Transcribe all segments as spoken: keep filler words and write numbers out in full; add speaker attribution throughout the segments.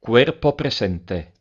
Speaker 1: Cuerpo presente.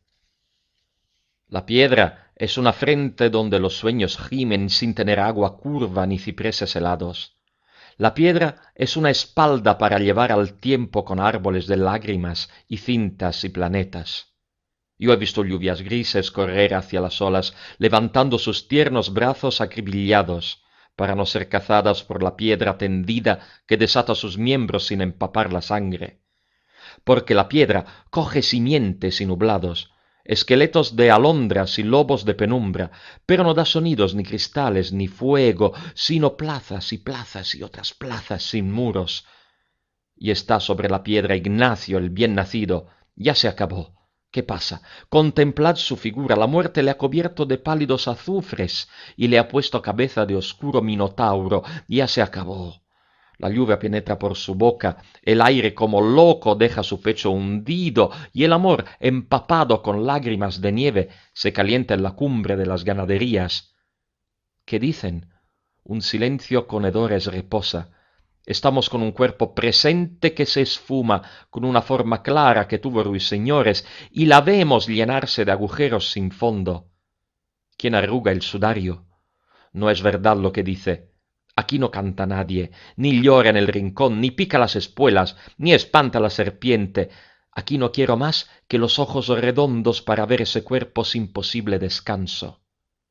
Speaker 1: La piedra es una frente donde los sueños gimen sin tener agua curva ni cipreses helados. La piedra es una espalda para llevar al tiempo con árboles de lágrimas y cintas y planetas. Yo he visto lluvias grises correr hacia las olas, levantando sus tiernos brazos acribillados, para no ser cazadas por la piedra tendida que desata sus miembros sin empapar la sangre. Porque la piedra coge simientes y nublados, esqueletos de alondras y lobos de penumbra, pero no da sonidos ni cristales ni fuego, sino plazas y plazas y otras plazas sin muros. Y está sobre la piedra Ignacio el bien nacido. Ya se acabó. ¿Qué pasa? Contemplad su figura. La muerte le ha cubierto de pálidos azufres y le ha puesto cabeza de oscuro minotauro. Ya se acabó. La lluvia penetra por su boca, el aire como loco deja su pecho hundido, y el amor, empapado con lágrimas de nieve, se calienta en la cumbre de las ganaderías. ¿Qué dicen? Un silencio con hedores reposa. Estamos con un cuerpo presente que se esfuma, con una forma clara que tuvo ruiseñores, y la vemos llenarse de agujeros sin fondo. ¿Quién arruga el sudario? No es verdad lo que dice. Aquí no canta nadie, ni llora en el rincón, ni pica las espuelas, ni espanta la serpiente. Aquí no quiero más que los ojos redondos para ver ese cuerpo sin posible descanso.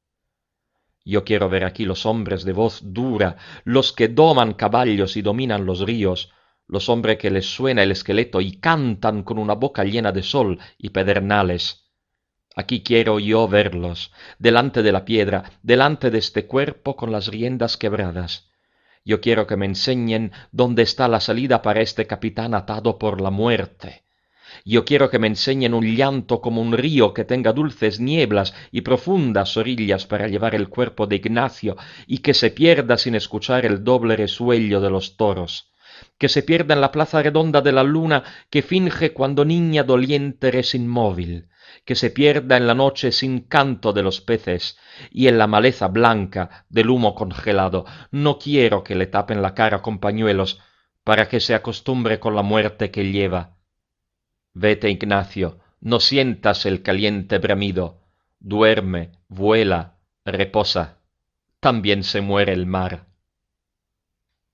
Speaker 1: Yo quiero ver aquí los hombres de voz dura, los que doman caballos y dominan los ríos, los hombres que les suena el esqueleto y cantan con una boca llena de sol y pedernales. Aquí quiero yo verlos, delante de la piedra, delante de este cuerpo con las riendas quebradas. Yo quiero que me enseñen dónde está la salida para este capitán atado por la muerte. Yo quiero que me enseñen un llanto como un río que tenga dulces nieblas y profundas orillas para llevar el cuerpo de Ignacio y que se pierda sin escuchar el doble resuello de los toros. Que se pierda en la plaza redonda de la luna que finge cuando niña doliente eres inmóvil, que se pierda en la noche sin canto de los peces y en la maleza blanca del humo congelado. No quiero que le tapen la cara con pañuelos para que se acostumbre con la muerte que lleva. Vete, Ignacio, no sientas el caliente bramido. Duerme, vuela, reposa. También se muere el mar.